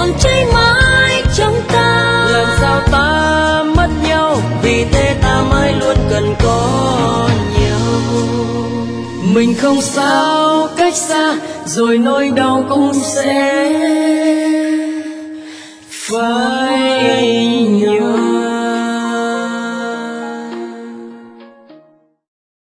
còn cháy mãi trong ta. Làm sao ta mất nhau, vì thế ta mãi luôn cần có nhau. Mình không sao cách xa, rồi nỗi đau cũng sẽ phai.